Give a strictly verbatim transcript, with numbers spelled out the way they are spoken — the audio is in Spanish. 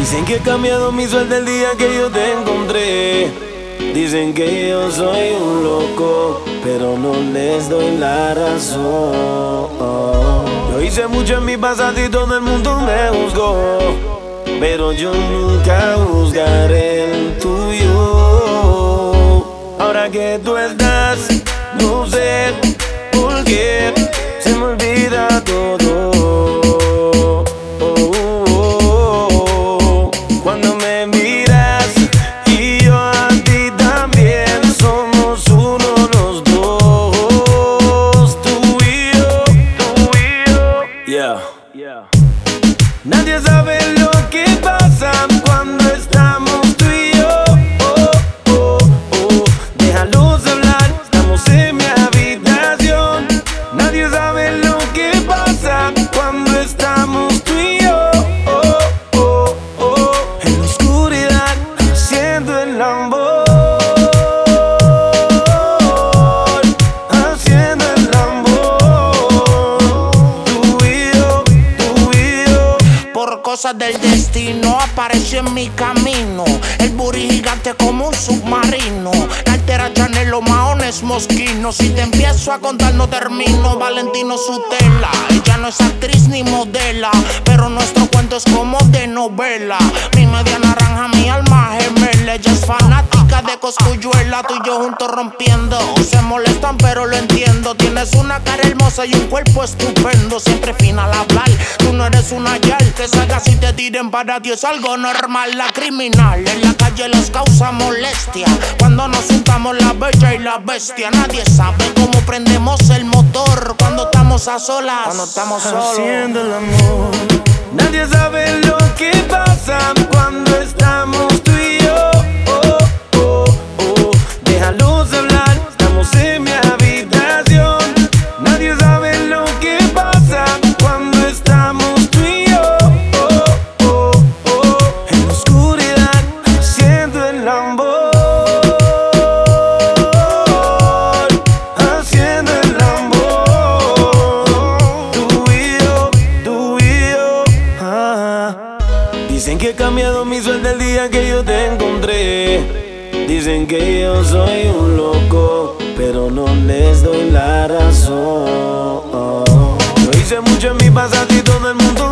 Dicen que he cambiado mi suerte el día que yo te encontré. Dicen que yo soy un loco, pero no les doy la razón. Yo hice mucho en mi pasado y todo el mundo me juzgó, pero yo nunca juzgaré el tuyo. Ahora que tú estás, no sé por qué se me olvida todo. Nadie sabe lo que pasa cuando estamos tú y yo. Oh, oh, oh. Déjalos hablar, estamos en mi habitación. Nadie sabe lo que pasa cuando estamos tú y yo. Oh, oh, oh. En la oscuridad, haciendo el amor. Haciendo el amor. Tú y yo, tú y yo. Por cosas del destino apareció en mi camino el booty gigante como un submarino. La altera Chanel, los maones mosquinos. Si te empiezo a contar no termino. Valentino Sutela, ella no es actriz ni modela, pero nuestro cuento es como de novela. Mi media naranja, mi alma gemela. Ella es fanática de Cosculluela. Tú y yo juntos rompiendo. Se molestan pero lo entiendo. Tienes una cara hermosa y un cuerpo estupendo. Siempre fina al hablar. Tú no eres una yal que salgas y te tiren para ti es algo normal. La criminal en la calle les causa molestia. Cuando nos juntamos la bella y la bestia. Nadie sabe cómo prendemos el motor cuando estamos a solas. Cuando estamos solos haciendo el amor. Nadie sabe lo que pasa cuando estamos tú y yo. Oh, oh, oh. Déjalos hablar, estamos en mi habitación. Nadie sabe lo que pasa cuando estamos tú y yo. Oh, oh, oh. En la oscuridad, haciendo el amor. Haciendo el amor. Tú y yo, tú y yo. Ah. Dicen que he cambiado mi suerte el día que yo te encontré. Dicen que yo soy un loco, pero no les doy la razón. Yo hice mucho en mi pasado y todo el mundo